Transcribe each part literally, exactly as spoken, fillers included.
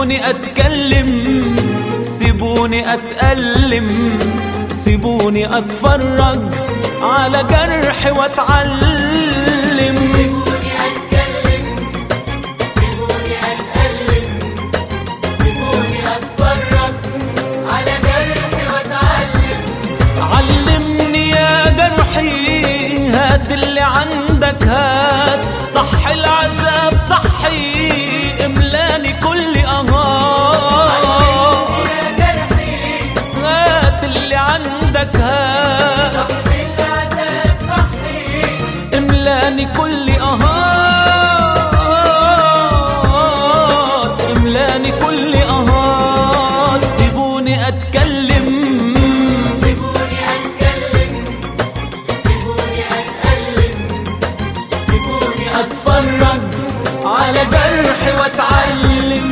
سيبوني أتكلم، سيبوني أتألم، سيبوني أتفرج على جرحي وأتعلم. سيبوني أتكلم، سيبوني أتألم، سيبوني أتفرج على جرحي وأتعلم. علمني يا جرحي، هات اللي عندك هات، صح العذاب صحي، املاني كل أنهار. علمني يا جرحي، هات اللي عندك هات، صح العذاب صحي، املاني كل أهات، املاني كل أهات. سيبوني أتكلم، سيبوني أتكلم، سيبوني أتألم، سيبوني أتفرج على جرحي وأتعلم.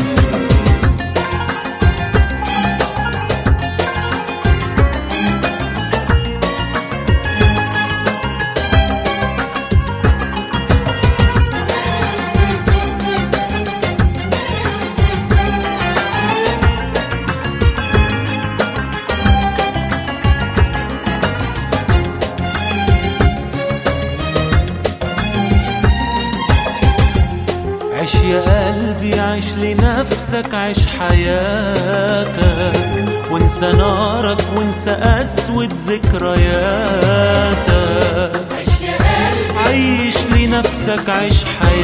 عيش يا قلبي، عيش لنفسك، عيش حياتك، وانسى نارك وانسى أسود ذكرياتك. عيش يا قلبي، عيش لنفسك، عيش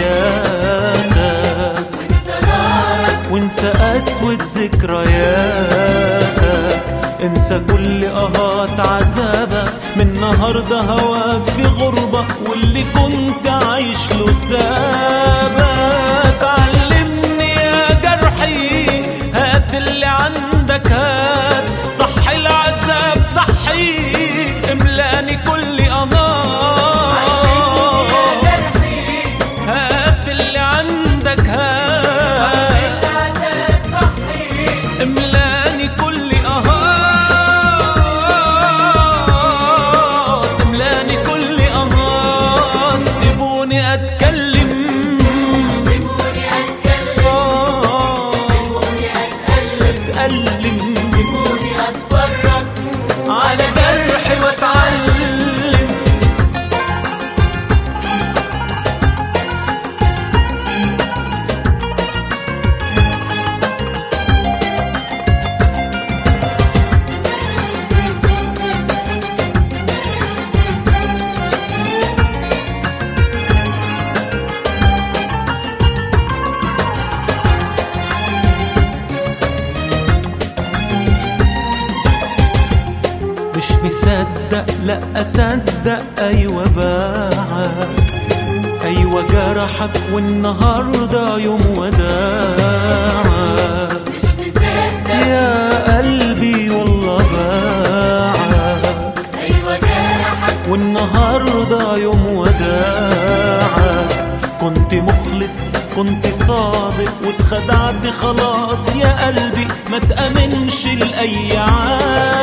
حياتك، وانسى نارك، وانسى أسود ذكرياتك. انسى كل أهات عذابك، من النهارده هواك في غربة، واللي كنت عايش له سابك. علمني يا جرحي، هات اللي عندك هات، صح العذاب صحي، املاني كل أنهار. هات اللي عندك هات، املاني كل أهات، املاني كل أهات. سيبوني أتكلم، سيبوني أتكلم، سيبوني أتألم، أتألم، سيبوني أتفرج على جرحي وأتعلم. مش مصدق، لا أصدق، أيوة باعك، أيوة جرحك، والنهاردة يوم وداعك. مش مصدق، يا قلبي والله باعك، أيوة جرحك، والنهاردة يوم وداعك. كنت مخلص، كنت صادق، واتخدعت خلاص يا قلبي، ما تأمنش لأي عاد.